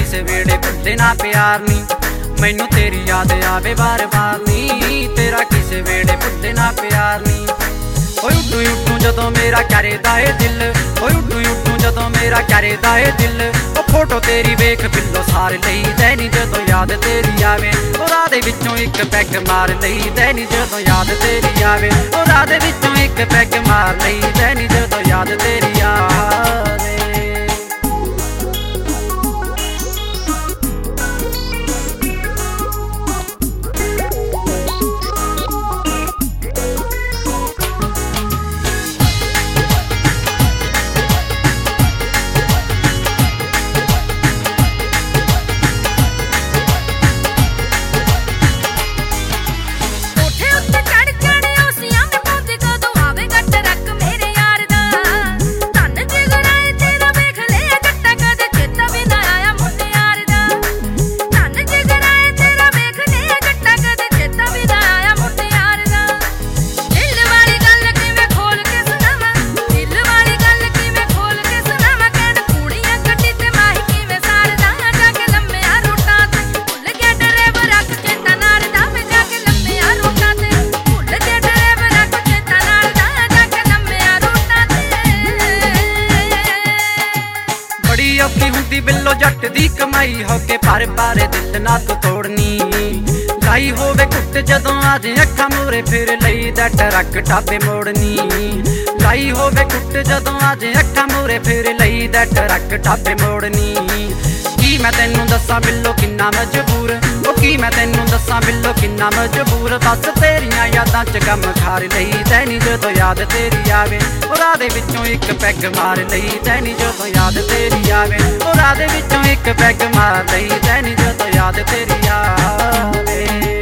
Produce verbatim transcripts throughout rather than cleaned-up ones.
किसे वेड़े भुल्ले ना प्यार नी, मैनू तेरी याद आवे बार बार नी, तेरा किसे वेड़े भुल्ले ना प्यार नी। ओए उठू उठू जदों मेरा करेदा ए दिल, ओए उठू उठू जदों मेरा करेदा ए दिल, ओ फोटो तेरी वेख पिल्लो सार लई दैनी जदों याद तेरी आवे, ओ राह दे विचों इक पैग मार लई दैनी जदों याद तेरी आवे, ओ राह दे विचों इक पैग मार लई दैनी जदों याद तेरी आवे। औखी हुंदी बिल्लो जट दी कमाई होके पारे पारे दिल ना तू तोड़नी, लाई होवे कुट जदों आज अखां मूरे फिर लई दा ट्रक टापे मोड़नी, लाई होवे कुट जदों आज अखां मूरे फिर लई दा ट्रक टापे मोड़नी। की मैं तैनू दस्सां बिल्लो किन्ना मजबूर, ओ की मैं तैनू दस्सां बिल्लो किन्ना मजबूर, बस तेरियां यादां च गम खार लई दैनी जदों याद तेरी आवे, ओ राह दे विचों इक पैग मार लई दैनी जदों याद तेरी आवे, ओ राह दे विचों इक पैग मार लई दैनी जदों याद तेरी आवे।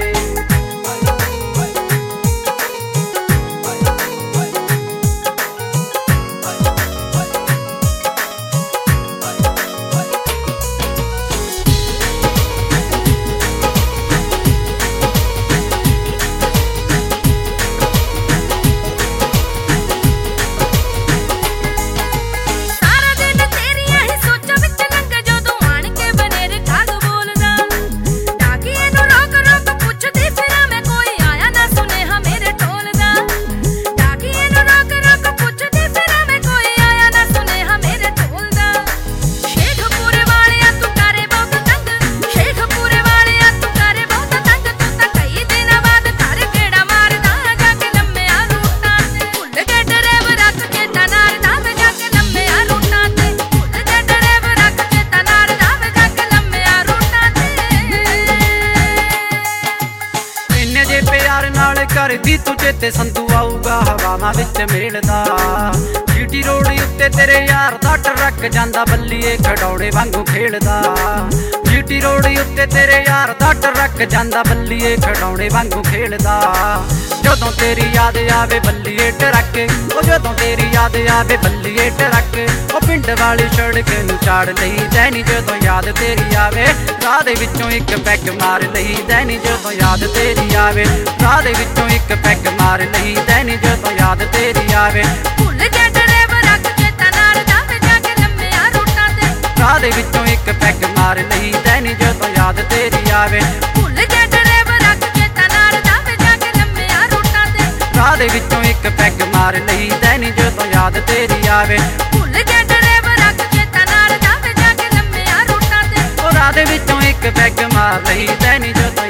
करदी तू चेते संधू आऊगा हवावां विच मेलदा, जीटी रोड उत्ते तेरे यार दा ट्रक जांदा बल्लीए खड़ौड़े वांगू खेलदा, जीटी रोड उत्ते तेरे यार दा ट्रक जांदा बल्लीए खड़ौड़े वांगू खेलदा। जदों तेरी याद आवे बल्लीए ट्रक, ओ जदों तेरी याद आवे बल्लीए ट्रक, ओ पिंड वाली सड़क नूं चाड़ लई दैनी जदों याद तेरी आवे, राह दे विचों इक पैग मार लई दैनी जदों याद तेरी आवे, राह दे विचों इक पैग मार लई दैनी जदों याद तेरी आवे। भुल जा ड्राइवर अख चेता नाल जावे जाके लम्मिया रूटां ते, राह दे विचों इक पैग मार लई दैनी जदों याद तेरी आवे। भुल जा ड्राइवर अख चेता नाल जावे जाके लम्मिया रूटां ते, राह दे विचों इक पैग मार लई दैनी जदों याद तेरी आवे। भुल जा ड्राइवर अख चेता नाल जावे जाके लम्मिया रूटां ते, राह दे विचों इक पैग मार लई दैनी जदों